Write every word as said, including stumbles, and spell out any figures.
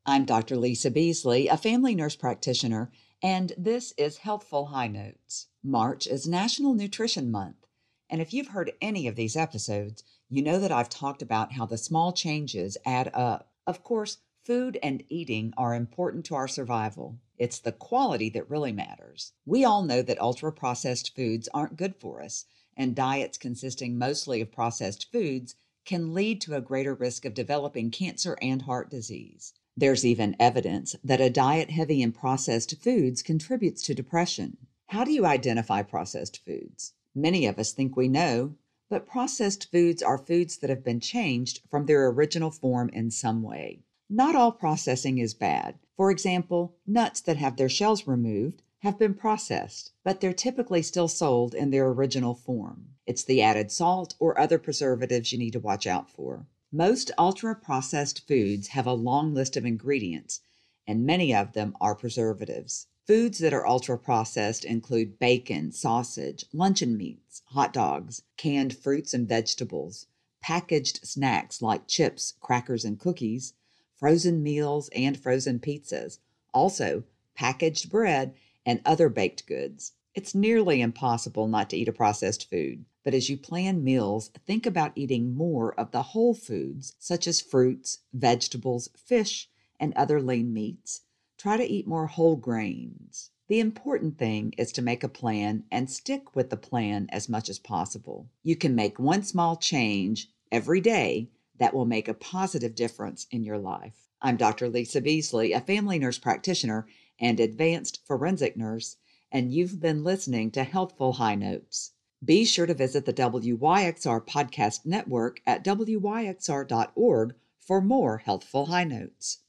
I'm Doctor Lisa Beasley, a family nurse practitioner, and this is Healthful High Notes. March is National Nutrition Month, and if you've heard any of these episodes, you know that I've talked about how the small changes add up. Of course, food and eating are important to our survival. It's the quality that really matters. We all know that ultra-processed foods aren't good for us, and diets consisting mostly of processed foods can lead to a greater risk of developing cancer and heart disease. There's even evidence that a diet heavy in processed foods contributes to depression. How do you identify processed foods? Many of us think we know, but processed foods are foods that have been changed from their original form in some way. Not all processing is bad. For example, nuts that have their shells removed have been processed, but they're typically still sold in their original form. It's the added salt or other preservatives you need to watch out for. Most ultra-processed foods have a long list of ingredients, and many of them are preservatives. Foods that are ultra-processed include bacon, sausage, luncheon meats, hot dogs, canned fruits and vegetables, packaged snacks like chips, crackers, and cookies, frozen meals and frozen pizzas, also packaged bread and other baked goods. It's nearly impossible not to eat a processed food, but as you plan meals, think about eating more of the whole foods, such as fruits, vegetables, fish, and other lean meats. Try to eat more whole grains. The important thing is to make a plan and stick with the plan as much as possible. You can make one small change every day that will make a positive difference in your life. I'm Doctor Lisa Beasley, a family nurse practitioner and advanced forensic nurse, and you've been listening to Healthful High Notes. Be sure to visit the W Y X R podcast network at W Y X R dot org for more Healthful High Notes.